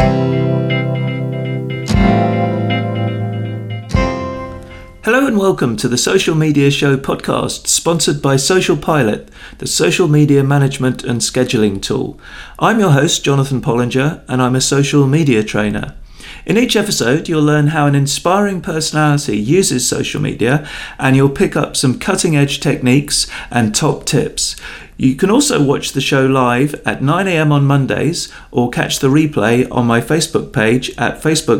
Hello and welcome to the Social Media Show podcast, sponsored by Social Pilot, the social media management and scheduling tool. I'm your host, Jonathan Pollinger, and I'm a social media trainer. In each episode, you'll learn how an inspiring personality uses social media, and you'll pick up some cutting-edge techniques and top tips. You can also watch the show live at 9 a.m. on Mondays, or catch the replay on my Facebook page at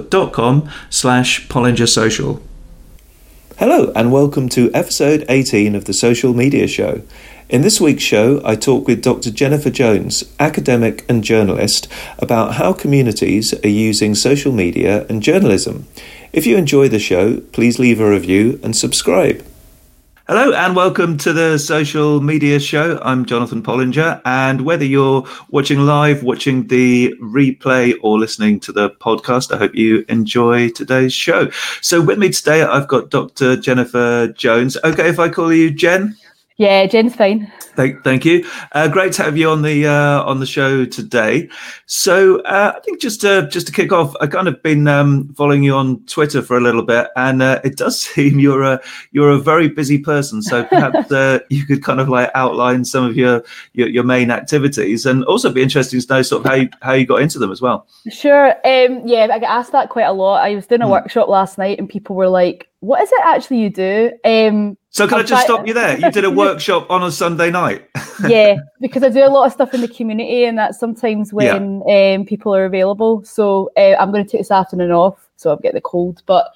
facebook.com/PollingerSocial. Hello and welcome to episode 18 of the Social Media Show. In this week's show, I talk with Dr. Jennifer Jones, academic and journalist, about how communities are using social media and journalism. If you enjoy the show, please leave a review and subscribe. Hello and welcome to the Social Media Show. I'm Jonathan Pollinger, and whether you're watching live, watching the replay, or listening to the podcast, I hope you enjoy today's show. So with me today, I've got Dr. Jennifer Jones. Okay, if I call you Jen? Yeah, Jen's fine. Thank you. Great to have you on the show today. So I think just to kick off, I kind of been following you on Twitter for a little bit, and it does seem you're a very busy person. So perhaps you could kind of like outline some of your main activities, and also be interesting to know sort of how you got into them as well. Sure. Yeah, I get asked that quite a lot. I was doing a workshop last night, and people were like, "What is it actually you do?" So can I just stop you there? You did a workshop on a Sunday night. Yeah, because I do a lot of stuff in the community, and that's sometimes when people are available. So I'm going to take this afternoon off, so I'm getting the cold. But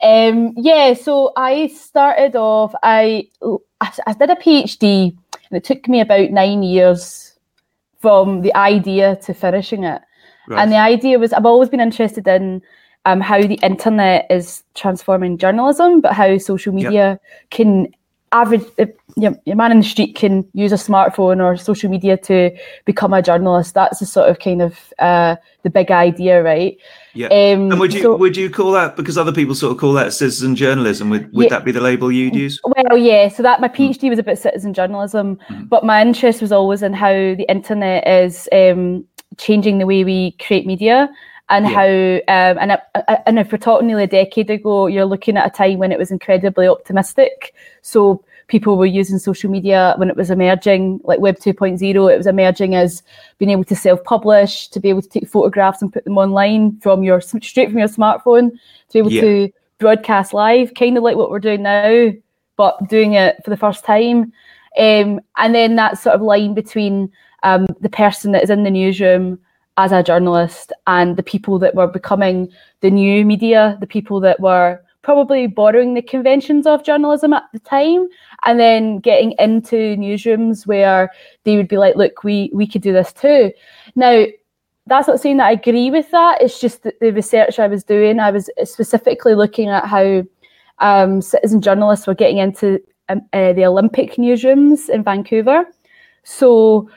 so I started off, I did a PhD, and it took me about 9 years from the idea to finishing it. Right. And the idea was, I've always been interested in how the internet is transforming journalism, but how social media can your man in the street can use a smartphone or social media to become a journalist. That's the sort of kind of the big idea, right? Yeah. And would you call that, because other people sort of call that citizen journalism, would that be the label you'd use? Well, yeah. So that my PhD was about citizen journalism, but my interest was always in how the internet is changing the way we create media. And how, and if we're talking nearly a decade ago, you're looking at a time when it was incredibly optimistic. So people were using social media when it was emerging, like Web 2.0, it was emerging as being able to self-publish, to be able to take photographs and put them online straight from your smartphone, to be able to broadcast live, kind of like what we're doing now, but doing it for the first time. And then that sort of line between the person that is in the newsroom as a journalist and the people that were becoming the new media, the people that were probably borrowing the conventions of journalism at the time, and then getting into newsrooms where they would be like, look, we could do this too. Now, that's not saying that I agree with that. It's just that the research I was doing, I was specifically looking at how citizen journalists were getting into the Olympic newsrooms in Vancouver. So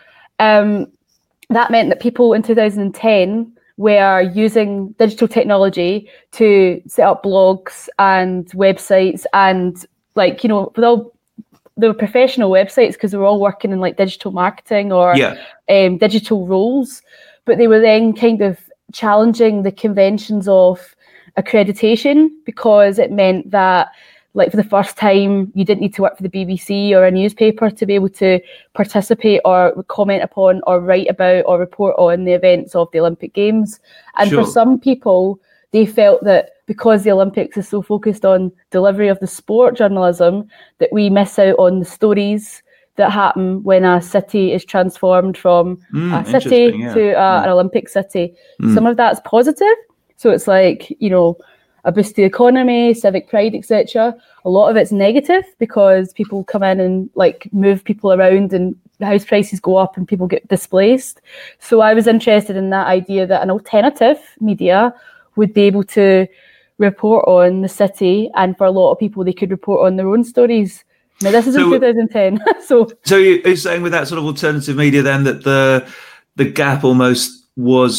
that meant that people in 2010 were using digital technology to set up blogs and websites, and with all they were professional websites because they were all working in like digital marketing or digital roles, but they were then kind of challenging the conventions of accreditation, because it meant that, like, for the first time, you didn't need to work for the BBC or a newspaper to be able to participate or comment upon or write about or report on the events of the Olympic Games. And for some people, they felt that because the Olympics is so focused on delivery of the sport journalism, that we miss out on the stories that happen when a city is transformed from a city to an Olympic city. Some of that's positive. So it's like, a boost to the economy, civic pride, etc. A lot of it's negative because people come in and like move people around and house prices go up and people get displaced. So I was interested in that idea that an alternative media would be able to report on the city, and for a lot of people, they could report on their own stories. Now, this is in 2010. So you're saying with that sort of alternative media then that the gap almost was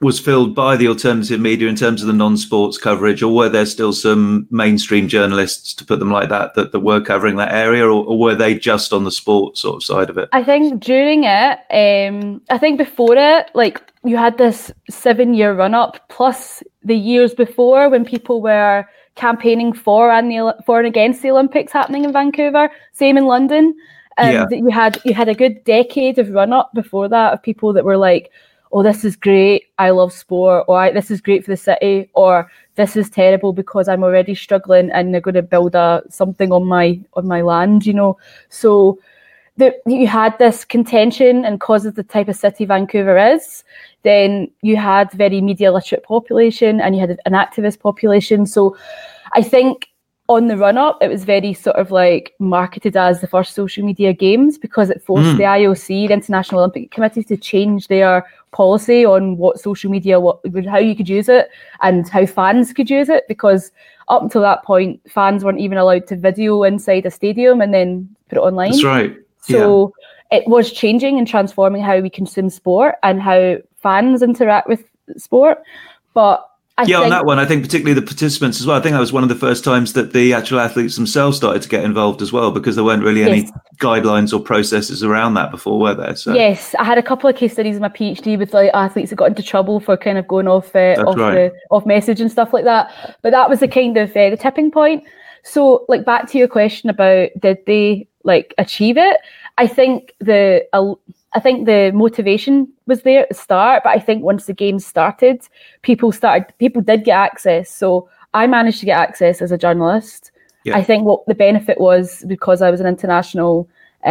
was filled by the alternative media in terms of the non-sports coverage, or were there still some mainstream journalists, to put them like that were covering that area, or were they just on the sports sort of side of it? I think during it, I think before it, like you had this 7-year run up, plus the years before when people were campaigning for and against the Olympics happening in Vancouver, same in London. That you had a good decade of run up before that of people that were like, oh, this is great, I love sport, or this is great for the city, or this is terrible because I'm already struggling and they're going to build something on my land, you know. So you had this contention, and because of the type of city Vancouver is, then you had very media literate population and you had an activist population. So I think on the run-up, it was very sort of like marketed as the first social media games, because it forced the IOC, the International Olympic Committee, to change their policy on what social media, how you could use it and how fans could use it, because up until that point, fans weren't even allowed to video inside a stadium and then put it online. That's right. So it was changing and transforming how we consume sport and how fans interact with sport. But on that one, I think particularly the participants as well. I think that was one of the first times that the actual athletes themselves started to get involved as well, because there weren't really any guidelines or processes around that before, were there? So. Yes, I had a couple of case studies in my PhD with like athletes that got into trouble for kind of going off message and stuff like that. But that was the kind of the tipping point. So, like, back to your question about did they like achieve it? I think the motivation was there at the start, but I think once the games started, people did get access. So I managed to get access as a journalist. Yeah. I think what the benefit was, because I was an international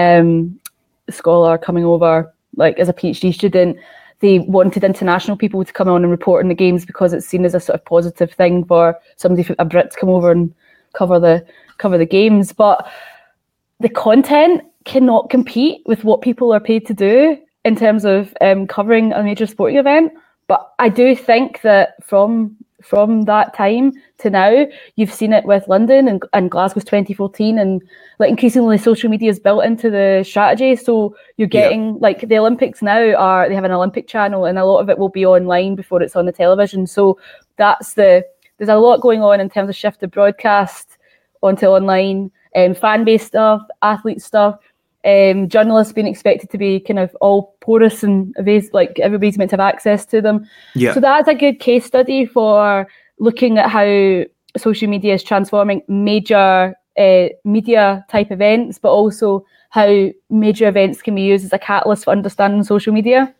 scholar coming over, like as a PhD student, they wanted international people to come on and report on the games because it's seen as a sort of positive thing for somebody, a Brit, to come over and cover the games. But the content cannot compete with what people are paid to do in terms of covering a major sporting event. But I do think that from that time to now, you've seen it with London and Glasgow's 2014, and like increasingly social media is built into the strategy. So you're getting like the Olympics now they have an Olympic channel, and a lot of it will be online before it's on the television. So there's a lot going on in terms of shift of broadcast onto online, fan-based stuff, athlete stuff. Journalists being expected to be kind of all porous and like everybody's meant to have access to them. Yeah. So that's a good case study for looking at how social media is transforming major media type events, but also how major events can be used as a catalyst for understanding social media.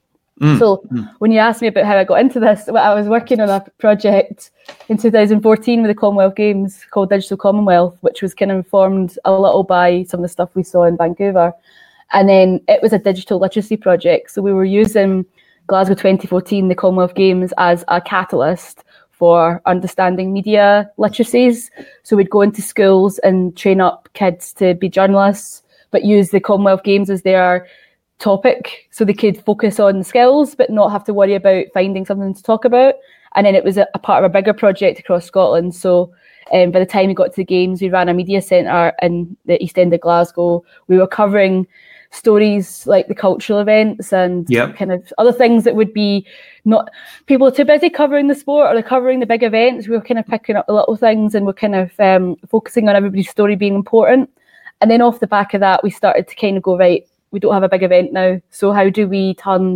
When you asked me about how I got into this, I was working on a project in 2014 with the Commonwealth Games called Digital Commonwealth, which was kind of informed a little by some of the stuff we saw in Vancouver. And then it was a digital literacy project. So we were using Glasgow 2014, the Commonwealth Games, as a catalyst for understanding media literacies. So we'd go into schools and train up kids to be journalists, but use the Commonwealth Games as their topic, so they could focus on the skills but not have to worry about finding something to talk about. And then it was a part of a bigger project across Scotland. So by the time we got to the games, we ran a media centre in the East End of Glasgow. We were covering stories like the cultural events and kind of other things that would be not, people are too busy covering the sport or they're covering the big events. We were kind of picking up the little things, and we're kind of focusing on everybody's story being important. And then off the back of that, we started to kind of go, right, we don't have a big event now, so how do we turn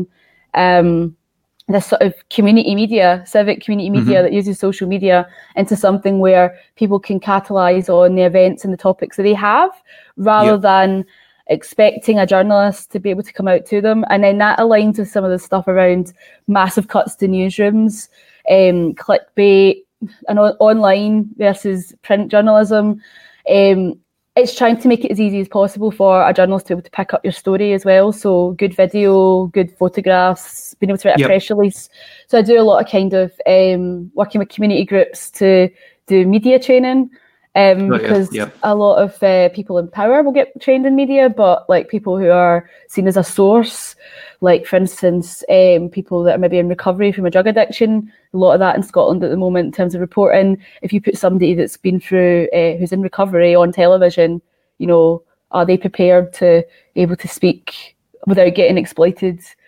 this sort of community media, civic community media that uses social media into something where people can catalyse on the events and the topics that they have, rather than expecting a journalist to be able to come out to them. And then that aligns with some of the stuff around massive cuts to newsrooms, clickbait, and online versus print journalism. It's trying to make it as easy as possible for a journalist to be able to pick up your story as well. So good video, good photographs, being able to write a press release. So I do a lot of kind of working with community groups to do media training, because a lot of people in power will get trained in media, but like people who are seen as a source, like for instance, people that are maybe in recovery from a drug addiction, a lot of that in Scotland at the moment in terms of reporting. If you put somebody that's been through, who's in recovery on television, you know, are they prepared to able to speak without getting exploited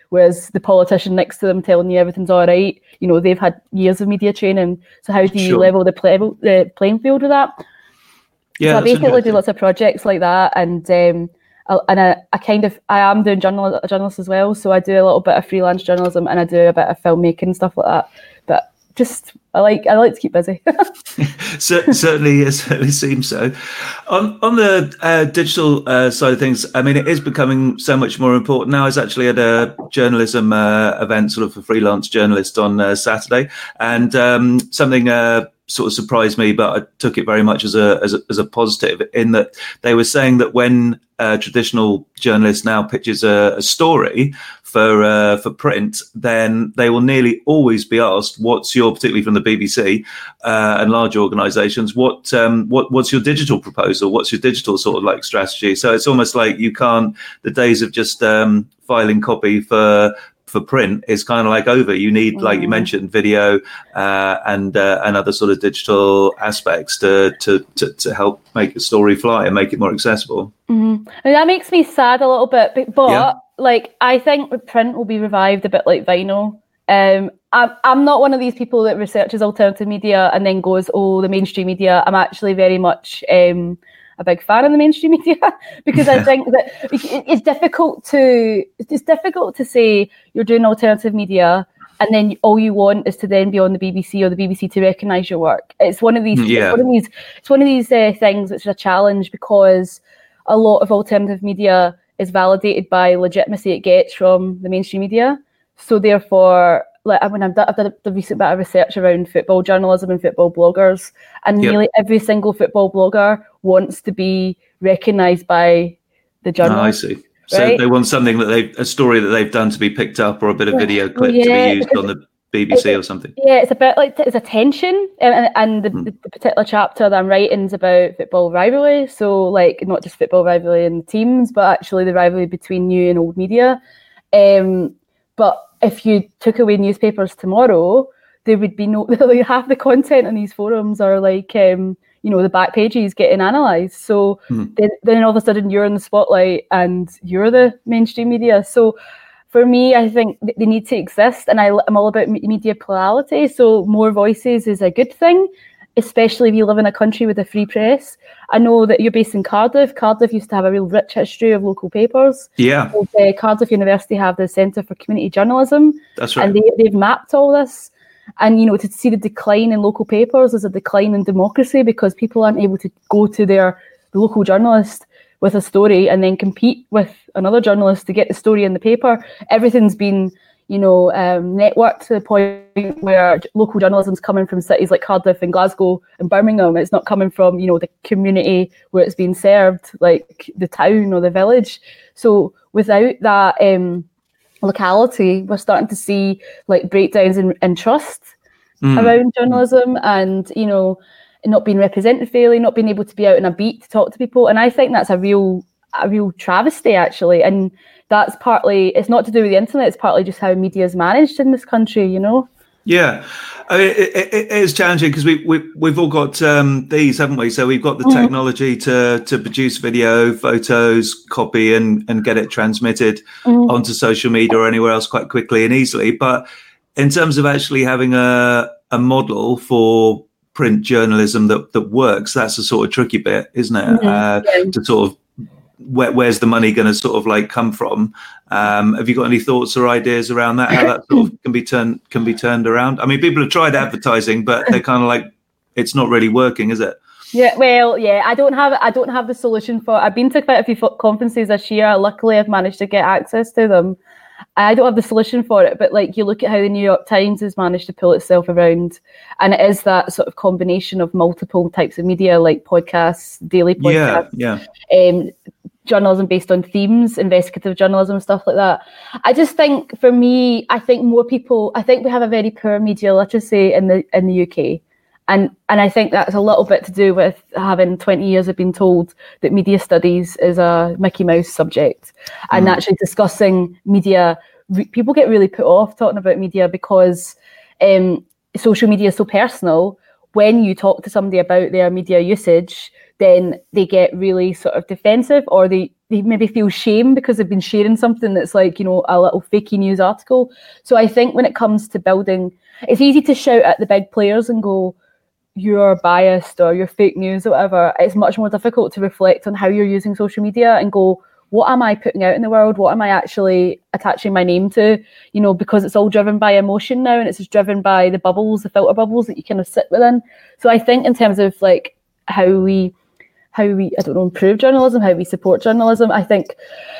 whereas the politician next to them telling you everything's all right, you know, they've had years of media training. So how do you level the playing field with that? Yeah, so I basically do lots of projects like that, and I am doing journalist as well. So I do a little bit of freelance journalism, and I do a bit of filmmaking and stuff like that. But just I like to keep busy. Certainly seems so. On the digital side of things, I mean, it is becoming so much more important now. I was actually at a journalism event, sort of for freelance journalists, on Saturday, and something sort of surprised me, but I took it very much as a positive, in that they were saying that when traditional journalists now pitches a story for print, then they will nearly always be asked, "What's your," particularly from the BBC and large organisations, what's your digital proposal? What's your digital sort of like strategy? So it's almost like you can't. The days of just filing copy for print is kind of like over. You need, like you mentioned, video and other sort of digital aspects to help make a story fly and make it more accessible. Mm-hmm. I mean, that makes me sad a little bit, but like I think print will be revived a bit like vinyl. I'm not one of these people that researches alternative media and then goes, "Oh, the mainstream media." I'm actually very much a big fan of the mainstream media, because I think that it's difficult to say you're doing alternative media and then all you want is to then be on the BBC or the BBC to recognise your work. It's one of these things which is a challenge, because a lot of alternative media is validated by legitimacy it gets from the mainstream media. So therefore, like I've done a recent bit of research around football journalism and football bloggers, and nearly every single football blogger wants to be recognised by the journalist. I see. So right? They want something a story that they've done to be picked up, or a bit of video clip to be used on the BBC or something. Yeah, it's a bit like it's a tension, and the particular chapter that I'm writing is about football rivalry. So like not just football rivalry in teams, but actually the rivalry between new and old media. But if you took away newspapers tomorrow, there would be no, like half the content in these forums are like, the back pages getting analysed. So then all of a sudden you're in the spotlight and you're the mainstream media. So for me, I think they need to exist, and I'm all about media plurality. So more voices is a good thing, especially if you live in a country with a free press. I know that you're based in Cardiff. Cardiff used to have a real rich history of local papers. Yeah. Cardiff University have the Centre for Community Journalism. That's right. And they've mapped all this. And, to see the decline in local papers is a decline in democracy, because people aren't able to go to the local journalist with a story and then compete with another journalist to get the story in the paper. Everything's been networked to the point where local journalism's coming from cities like Cardiff and Glasgow and Birmingham. It's not coming from, the community where it's being served, like the town or the village. So without that locality, we're starting to see like breakdowns in trust around journalism, and, not being represented fairly, not being able to be out in a beat to talk to people. And I think that's a real travesty, actually. And that's partly, it's not to do with the internet, it's partly just how media is managed in this country, Yeah, I mean, it is challenging, because we've all got these, haven't we? So we've got the technology to produce video, photos, copy, and get it transmitted onto social media or anywhere else quite quickly and easily. But in terms of actually having a model for print journalism that works, that's the sort of tricky bit, isn't it? To sort of where's the money going to sort of like come from? Have you got any thoughts or ideas around that? How that sort of can be turned around? I mean, people have tried advertising, but they're kind of like, it's not really working, is it? Yeah, well, yeah, I don't have the solution for. I've been to quite a few conferences this year. Luckily, I've managed to get access to them. I don't have the solution for it, but like you look at how the New York Times has managed to pull itself around, and it is that sort of combination of multiple types of media, like podcasts, daily podcasts, journalism based on themes, investigative journalism, stuff like that. I just think, for me, I think we have a very poor media literacy in the UK. And I think that's a little bit to do with having 20 years of being told that media studies is a Mickey Mouse subject. And actually discussing media, people get really put off talking about media, because social media is so personal. When you talk to somebody about their media usage, then they get really sort of defensive, or they they maybe feel shame because they've been sharing something that's like, you know, a little fakey news article. So I think when it comes to building, it's easy to shout at the big players and go, you're biased or you're fake news or whatever. It's much more difficult to reflect on how you're using social media and go, what am I putting out in the world? What am I actually attaching my name to? You know, because it's all driven by emotion now, and it's just driven by the bubbles, the filter bubbles that you kind of sit within. So I think in terms of like how we I don't know, improve journalism, how we support journalism, I think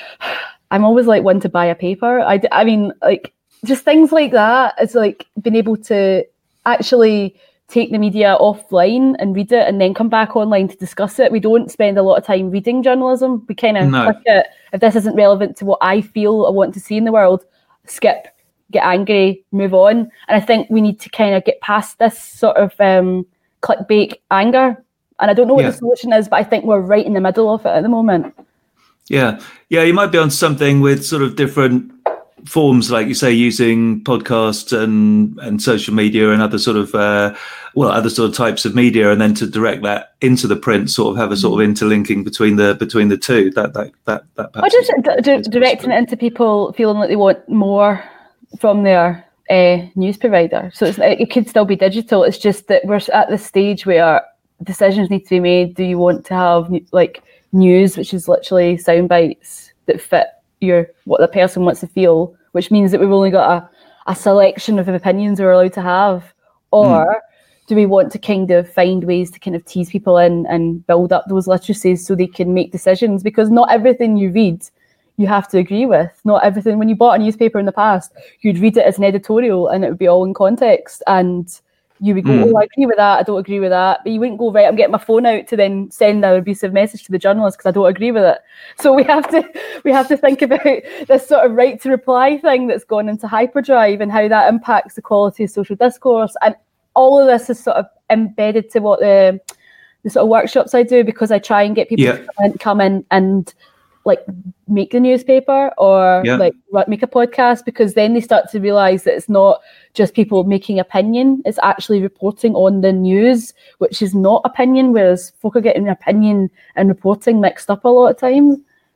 I'm always like one to buy a paper. I mean, like just things like that. It's like being able to actually take the media offline and read it and then come back online to discuss it. We don't spend a lot of time reading journalism. We kind of click it. If this isn't relevant to what I feel I want to see in the world, skip, get angry, move on. And I think we need to kind of get past this sort of clickbait anger. And I don't know what the solution is, but I think we're right in the middle of it at the moment. Yeah, you might be on something with sort of different forms, like you say, using podcasts and social media and other sort of other sort of types of media, and then to direct that into the print, sort of have a sort of interlinking between the two. That or just directing it into people feeling like they want more from their news provider. So it could still be digital. It's just that we're at this stage where decisions need to be made. Do you want to have like news, which is literally sound bites that fit what the person wants to feel, which means that we've only got a selection of opinions we're allowed to have, or do we want to kind of find ways to kind of tease people in and build up those literacies so they can make decisions? Because not everything you read you have to agree with. Not everything. When you bought a newspaper in the past, you'd read it as an editorial and it would be all in context, and you would go, oh, I agree with that, I don't agree with that. But you wouldn't go, right, I'm getting my phone out to then send an abusive message to the journalist because I don't agree with it. So we have to think about this sort of right to reply thing that's gone into hyperdrive and how that impacts the quality of social discourse. And all of this is sort of embedded to what the sort of workshops I do, because I try and get people to come in and like make the newspaper or like make a podcast, because then they start to realise that it's not just people making opinion, it's actually reporting on the news, which is not opinion, whereas folk are getting opinion and reporting mixed up a lot of times.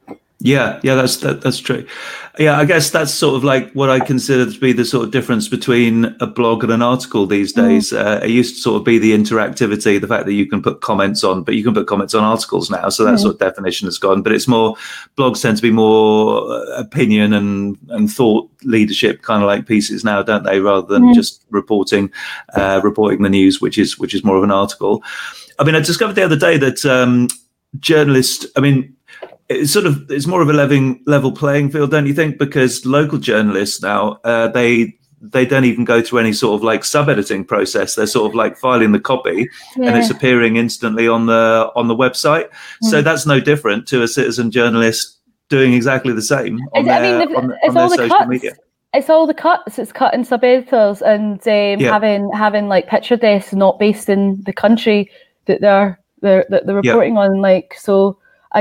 Yeah, that's true. Yeah, I guess that's sort of like what I consider to be the sort of difference between a blog and an article these days. It used to sort of be the interactivity, the fact that you can put comments on, but you can put comments on articles now. So that sort of definition has gone. But it's more, blogs tend to be more opinion and thought leadership kind of like pieces now, don't they? Rather than just reporting the news, which is more of an article. I mean, I discovered the other day that journalists, I mean, it's more of a level playing field, don't you think? Because local journalists now, they don't even go through any sort of like sub-editing process. They're sort of like filing the copy and it's appearing instantly on the website. So that's no different to a citizen journalist doing exactly the same on their social media. It's all the cuts. It's cut in sub-editors and having like picture desks not based in the country that they're reporting on. Like, so I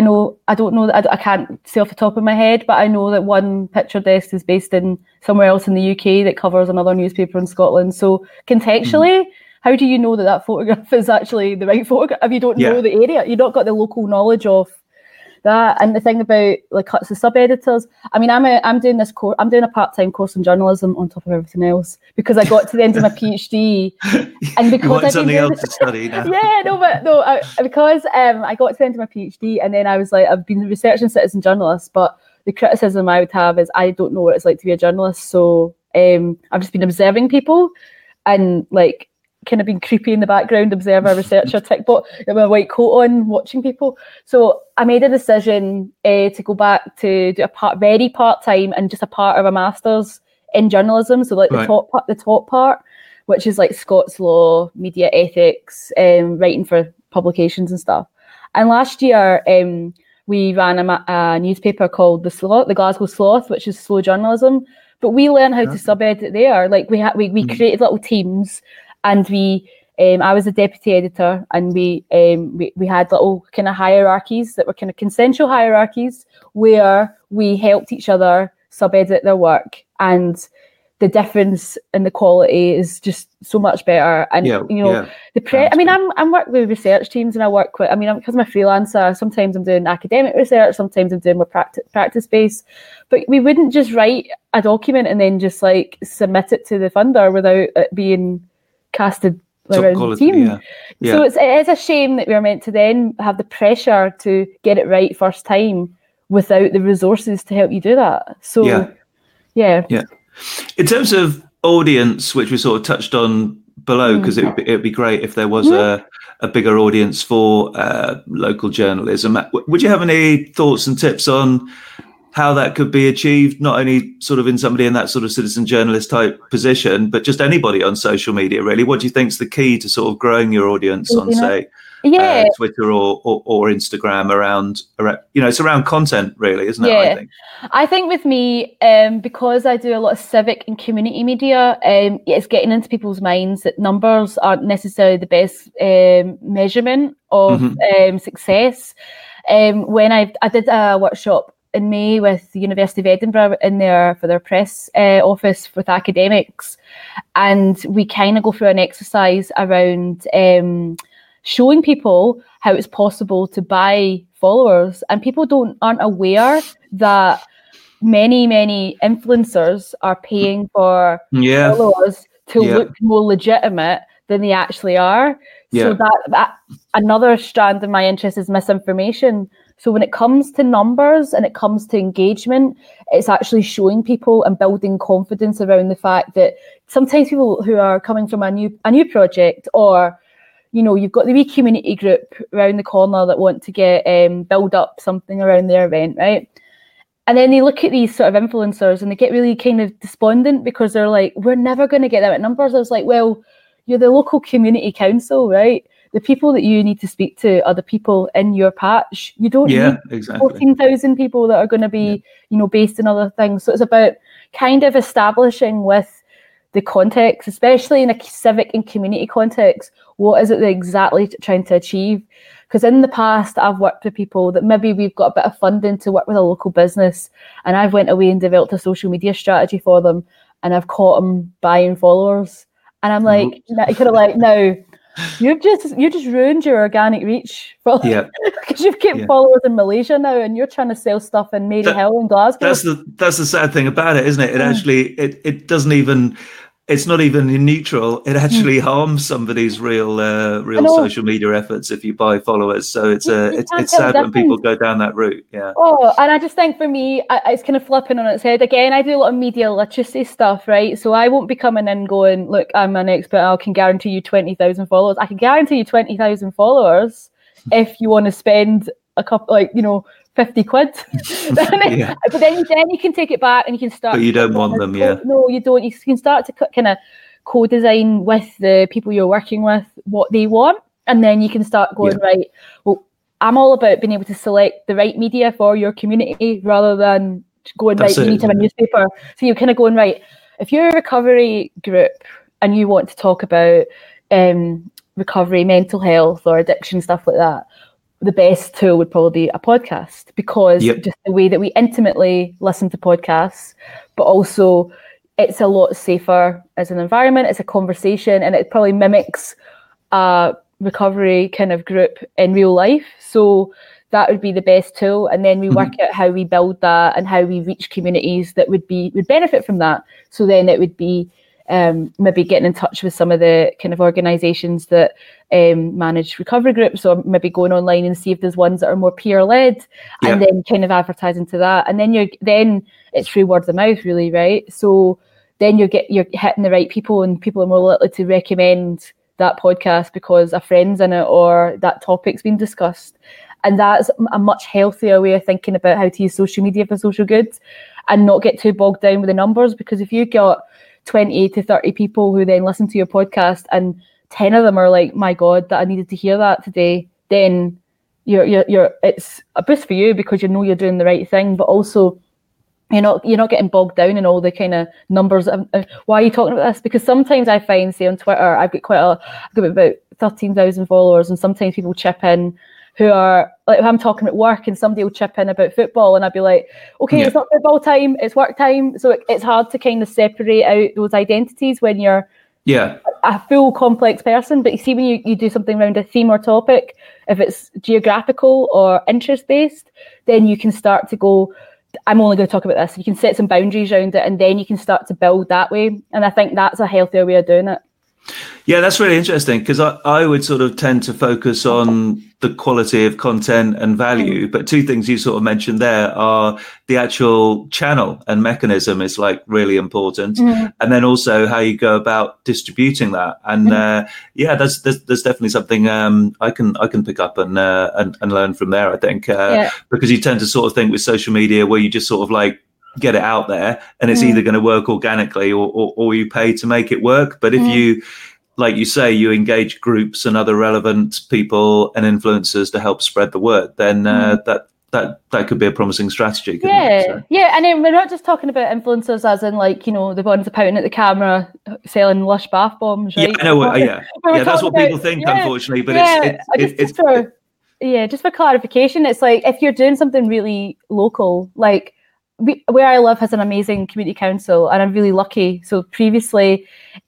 can't say off the top of my head, but I know that one picture desk is based in somewhere else in the UK that covers another newspaper in Scotland. So contextually, how do you know that photograph is actually the right photograph if you don't know the area? You've not got the local knowledge of that. And the thing about like cuts of sub-editors, I mean, I'm doing this course. I'm doing a part-time course in journalism on top of everything else because I got to the end of my PhD, and because I something else to study now. Because I got to the end of my PhD, and then I was like, I've been researching citizen journalists, but the criticism I would have is I don't know what it's like to be a journalist. So I've just been observing people and like kind of been creepy in the background, observer, researcher, tickbot, with my white coat on, watching people. So I made a decision to go back to do very part-time and just a part of a master's in journalism. So like the top part, which is like Scots law, media ethics, writing for publications and stuff. And last year we ran a newspaper called the Glasgow Sloth, which is slow journalism. But we learned how to sub-edit there. Like we created little teams. And I was a deputy editor, and we had little kind of hierarchies that were kind of consensual hierarchies where we helped each other sub-edit their work. And the difference in the quality is just so much better. And I mean, I'm working with research teams, and I work with, because I'm a freelancer, sometimes I'm doing academic research, sometimes I'm doing more practice based, but we wouldn't just write a document and then just like submit it to the funder without it being casted around the team. So it is a shame that we're meant to then have the pressure to get it right first time without the resources to help you do that. So yeah. In terms of audience, which we sort of touched on below, because it'd be great if there was a bigger audience for local journalism. Would you have any thoughts and tips on how that could be achieved, not only sort of in somebody in that sort of citizen journalist type position, but just anybody on social media, really? What do you think is the key to sort of growing your audience on, say, Twitter or Instagram around, it's around content, really, isn't it? I think with me, because I do a lot of civic and community media, it's getting into people's minds that numbers aren't necessarily the best measurement of success. When I did a workshop in May with the University of Edinburgh for their press office with academics, and we kind of go through an exercise around showing people how it's possible to buy followers, and people aren't aware that many influencers are paying for followers to look more legitimate than they actually are. So that another strand of my interest is misinformation. So when it comes to numbers and it comes to engagement, it's actually showing people and building confidence around the fact that sometimes people who are coming from a new project, or you've got the wee community group around the corner that want to get build up something around their event, right? And then they look at these sort of influencers and they get really kind of despondent because they're like, we're never going to get that numbers. I was like, well, you're the local community council, right? The people that you need to speak to are the people in your patch. You don't need 14,000 people that are going to be, based in other things. So it's about kind of establishing with the context, especially in a civic and community context, what is it they're exactly trying to achieve? Because in the past, I've worked with people that maybe we've got a bit of funding to work with a local business, and I've went away and developed a social media strategy for them, and I've caught them buying followers. And I'm like, no, you've just ruined your organic reach because you've got followers in Malaysia now, and you're trying to sell stuff in Maryhill in Glasgow. That's the sad thing about it, isn't it? It actually it doesn't even. It's not even neutral. It actually harms somebody's real social media efforts if you buy followers. So it's sad when people go down that route. Yeah. Oh, and I just think for me, it's kind of flipping on its head. Again, I do a lot of media literacy stuff, right? So I won't be coming in going, look, I'm an expert. I can guarantee you 20,000 followers. I can guarantee you 20,000 followers if you want to spend a couple, 50 quid. But then you can take it back and you can start. But you don't want them, No, you don't. You can start to kind of co-design with the people you're working with what they want. And then you can start going, right, well, I'm all about being able to select the right media for your community rather than going, you need to have a newspaper. So you're kind of going, right, if you're a recovery group and you want to talk about recovery, mental health or addiction, stuff like that, the best tool would probably be a podcast, because just the way that we intimately listen to podcasts, but also it's a lot safer as an environment, it's a conversation, and it probably mimics a recovery kind of group in real life. So that would be the best tool. And then we work out how we build that and how we reach communities that would benefit from that. So then it would be maybe getting in touch with some of the kind of organisations that manage recovery groups, or maybe going online and see if there's ones that are more peer-led, and then kind of advertising to that. And then it's through word of mouth, really, right? So then you're hitting the right people, and people are more likely to recommend that podcast because a friend's in it or that topic's been discussed. And that's a much healthier way of thinking about how to use social media for social good and not get too bogged down with the numbers. Because if you got 20 to 30 people who then listen to your podcast and 10 of them are like, my God, that I needed to hear that today, then it's a boost for you because you know you're doing the right thing, but also you're not getting bogged down in all the kind of numbers. Why are you talking about this? Because sometimes I find, say on Twitter, I've got about 13,000 followers, and sometimes people chip in who are like, if I'm talking at work and somebody will chip in about football and I'd be like, okay, it's not football time, it's work time. So it's hard to kind of separate out those identities when you're a full complex person. But you see, when you do something around a theme or topic, if it's geographical or interest based, then you can start to go, I'm only going to talk about this. You can set some boundaries around it, and then you can start to build that way. And I think that's a healthier way of doing it. Yeah, that's really interesting, because I would sort of tend to focus on the quality of content and value. But two things you sort of mentioned there are the actual channel and mechanism is like really important. And then also how you go about distributing that. And there's definitely something I can pick up and learn from there, I think, because you tend to sort of think with social media where you just sort of like get it out there and it's either going to work organically or you pay to make it work. But if you, like you say, you engage groups and other relevant people and influencers to help spread the word, then that could be a promising strategy. Yeah, and then we're not just talking about influencers as in like, you know, the ones pouting at the camera selling Lush bath bombs, right? Yeah, I know. That's what people think, unfortunately. But just for clarification, it's like if you're doing something really local, like where I live has an amazing community council, and I'm really lucky. So previously,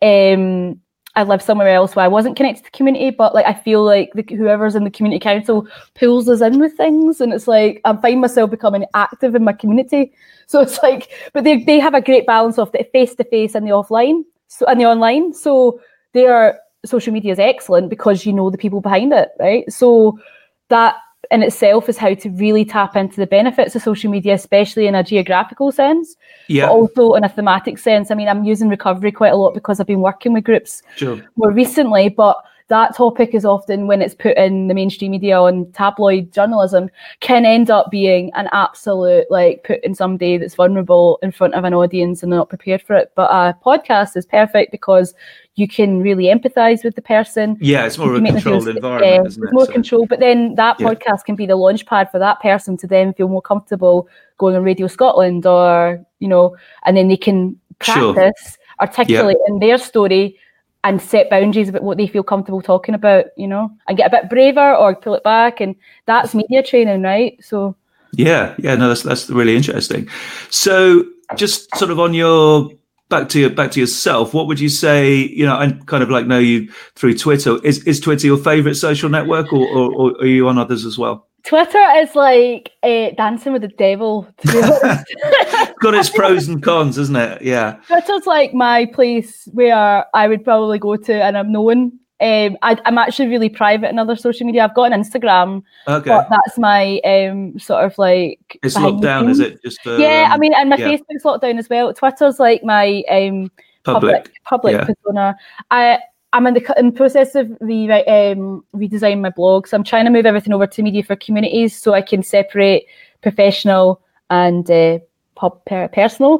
I lived somewhere else where I wasn't connected to the community, but like I feel like whoever's in the community council pulls us in with things, and it's like I find myself becoming active in my community. So it's like, but they have a great balance of the face to face and the offline, and the online. So their social media is excellent because you know the people behind it, right? So that in itself is how to really tap into the benefits of social media, especially in a geographical sense, but also in a thematic sense. I mean, I'm using recovery quite a lot because I've been working with groups more recently, but that topic is often, when it's put in the mainstream media on tabloid journalism, can end up being an absolute, like, putting somebody that's vulnerable in front of an audience and they're not prepared for it. But a podcast is perfect because you can really empathize with the person. Yeah, it's more of a controlled environment, isn't it? It's more control, but then that podcast can be the launch pad for that person to then feel more comfortable going on Radio Scotland, or, you know, and then they can practice articulating their story and set boundaries about what they feel comfortable talking about, you know, and get a bit braver or pull it back. And that's media training, right? So no, that's really interesting. So just sort of on your back to yourself, what would you say? You know, I kind of like know you through Twitter. Is Twitter your favorite social network, or are you on others as well? Twitter is like dancing with the devil, to be honest. It's got its pros and cons, isn't it? Yeah. Twitter's like my place where I would probably go to, and I'm known. I'm actually really private in other social media. I've got an Instagram, but that's my sort of like. It's locked down, is it? Just for, I mean, and my Facebook's locked down as well. Twitter's like my public persona. I'm in the process of redesigning my blog, so I'm trying to move everything over to Media for Communities so I can separate professional and personal.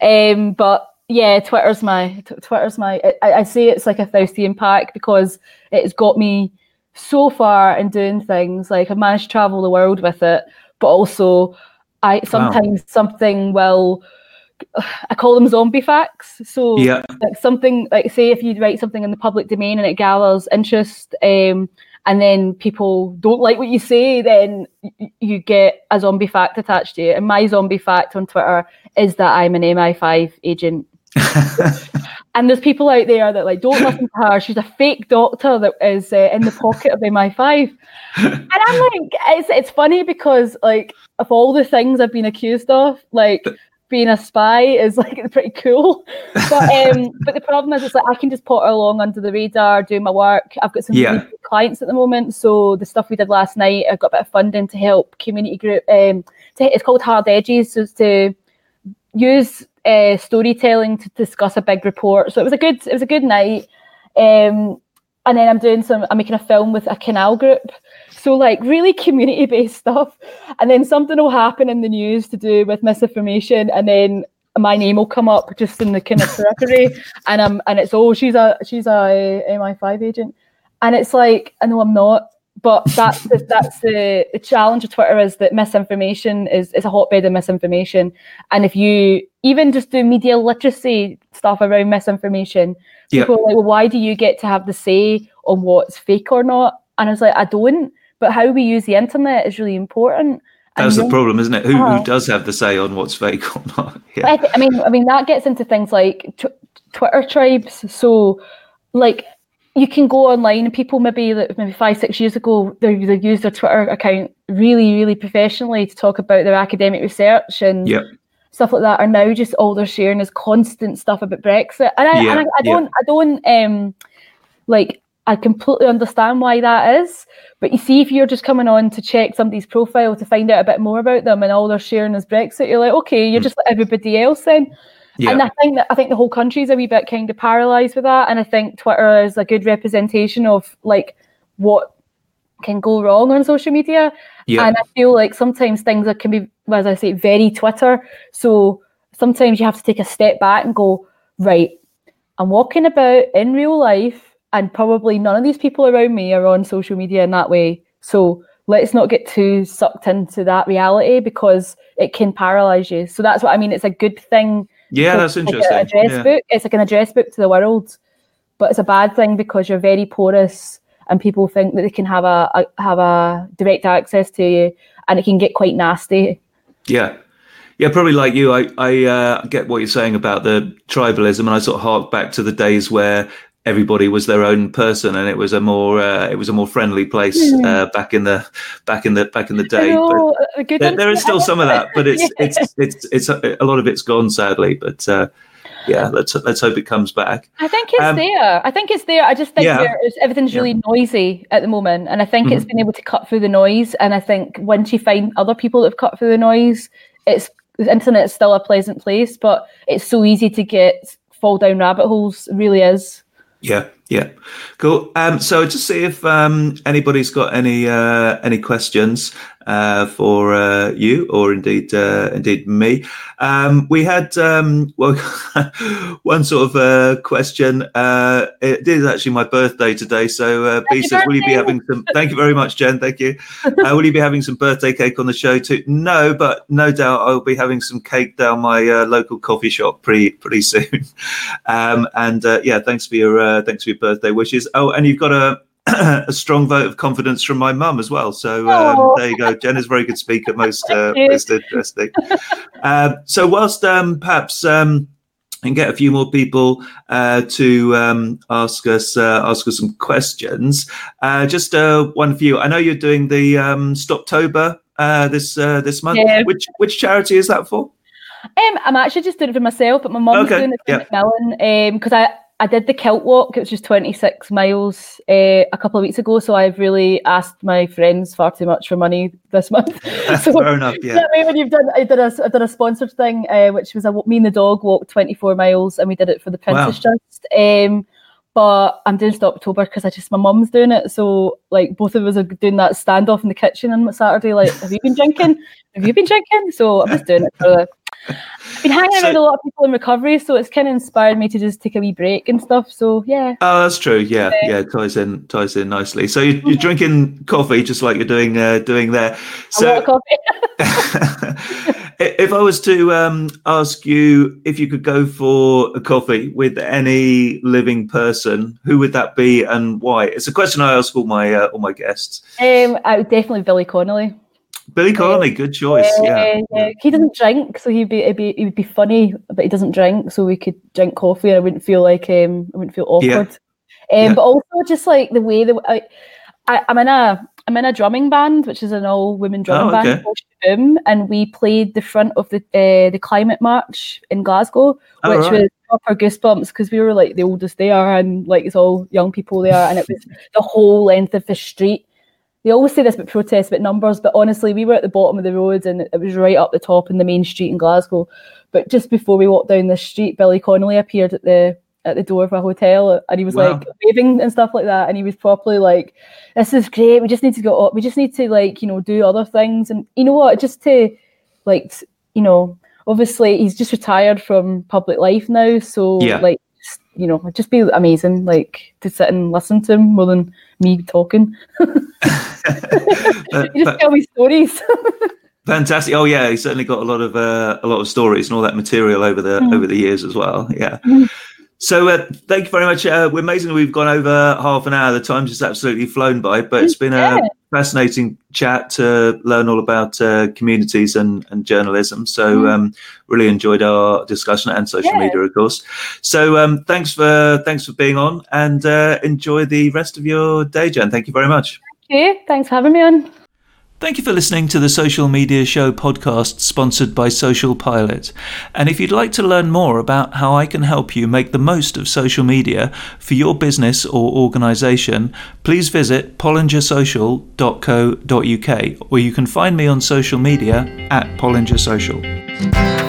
But yeah, Twitter's my. I say it's like a Faustian pack because it's got me so far in doing things. Like I've managed to travel the world with it, but also sometimes something will. I call them zombie facts. So like something like, say if you write something in the public domain and it gathers interest, and then people don't like what you say, then you get a zombie fact attached to it. And my zombie fact on Twitter is that I'm an MI5 agent. And there's people out there that like, don't listen to her. She's a fake doctor that is in the pocket of MI5. And I'm like, it's funny because like of all the things I've been accused of, like being a spy is like pretty cool. But the problem is, it's like I can just potter along under the radar, doing my work. I've got some really good clients at the moment. So the stuff we did last night, I've got a bit of funding to help community group. It's called Hard Edges, so it's to use storytelling to discuss a big report. So it was a good night. And then I'm making a film with a canal group. So like really community based stuff. And then something will happen in the news to do with misinformation, and then my name will come up just in the kind of periphery, and it's she's a MI5 agent. And it's like, I know I'm not, but that's the challenge of Twitter, is that misinformation is a hotbed of misinformation. And if you even just do media literacy stuff around misinformation, people are like, well, why do you get to have the say on what's fake or not? And I was like, I don't, but how we use the internet is really important. That's the problem, isn't it? Who does have the say on what's fake or not? Yeah. I mean that gets into things like Twitter tribes. So, like, you can go online and people maybe 5-6 years ago they used their Twitter account really, really professionally to talk about their academic research and stuff like that. Are now just all they're sharing is constant stuff about Brexit, and I completely understand why that is. But you see, if you're just coming on to check somebody's profile to find out a bit more about them and all they're sharing is Brexit, you're like, okay, you're just like everybody else then. Yeah. And I think the whole country's a wee bit kind of paralysed with that. And I think Twitter is a good representation of like what can go wrong on social media. Yeah. And I feel like sometimes things can be, as I say, very Twitter. So sometimes you have to take a step back and go, right, I'm walking about in real life, and probably none of these people around me are on social media in that way. So let's not get too sucked into that reality because it can paralyse you. So that's what I mean. It's a good thing. Yeah, that's interesting. Like an address book. It's like an address book to the world, but it's a bad thing because you're very porous, and people think that they can have a direct access to you, and it can get quite nasty. Yeah. Yeah, probably like you. I get what you're saying about the tribalism, and I sort of hark back to the days where everybody was their own person, and it was a more friendly place back in the day. Know, but there is still some of that, but it's a lot of it's gone, sadly. But let's hope it comes back. I think it's there. I just think everything's really noisy at the moment, and I think it's been able to cut through the noise. And I think once you find other people that have cut through the noise, the internet is still a pleasant place, but it's so easy to fall down rabbit holes. It really is. Yeah, cool. So just see if anybody's got any questions for you, or indeed me. We had one sort of question. It is actually my birthday today, so B says, "Will you be having some?" Thank you very much, Jen. Thank you. Will you be having some birthday cake on the show too? No, but no doubt I'll be having some cake down my local coffee shop pretty soon. Thanks for your birthday wishes. Oh, and you've got a strong vote of confidence from my mum as well. So there you go. Jen is a very good speaker, most interesting. So whilst perhaps and get a few more people to ask us some questions. Just one for you. I know you're doing the Stoptober this month. Yeah. Which charity is that for? I'm actually just doing it for myself, but my mum's doing it for Macmillan because I did the kilt walk. It was just 26 miles a couple of weeks ago. So I've really asked my friends far too much for money this month. So, fair enough, yeah. I did a sponsored thing, which was me and the dog walked 24 miles, and we did it for the Princess Trust. But I'm doing Stoptober because my mum's doing it. So like both of us are doing that standoff in the kitchen on Saturday. Like, have you been drinking? Have you been drinking? So I'm just doing it for I've been hanging around a lot of people in recovery, so it's kind of inspired me to just take a wee break and stuff. So yeah. Oh, that's true. Yeah, ties in nicely. So you're drinking coffee just like you're doing there. So a lot of coffee. If I was to ask you if you could go for a coffee with any living person, who would that be and why? It's a question I ask all my guests. I would definitely Billy Connolly. Billy Connolly, good choice. Yeah. He doesn't drink, so he would be funny, but he doesn't drink, so we could drink coffee, and I wouldn't feel awkward. But also just like the way that I'm in a drumming band, which is an all-women drumming band called Shaboom, and we played the front of the climate march in Glasgow, which was proper goosebumps because we were like the oldest there, and like it's all young people there, and it was the whole length of the street. They always say this about protests, about numbers, but honestly, we were at the bottom of the road and it was right up the top in the main street in Glasgow. But just before we walked down the street, Billy Connolly appeared at the door of a hotel, and he was like waving and stuff like that. And he was properly like, "This is great. We just need to go up. We just need to do other things." And you know what? Just to obviously he's just retired from public life now, so it'd just be amazing, to sit and listen to him more than me talking. You just tell me stories. Fantastic! Oh yeah, he's certainly got a lot of stories and all that material over the years as well. Yeah. So thank you very much. We're amazing. We've gone over half an hour. The time's just absolutely flown by, but it's been fascinating chat to learn all about communities and journalism. So really enjoyed our discussion and social media, of course. So thanks for being on, and enjoy the rest of your day, Jen. Thank you very much. Thank you. Thanks for having me on. Thank you for listening to the Social Media Show podcast sponsored by Social Pilot. And if you'd like to learn more about how I can help you make the most of social media for your business or organisation, please visit pollingersocial.co.uk, or you can find me on social media at Pollinger Social.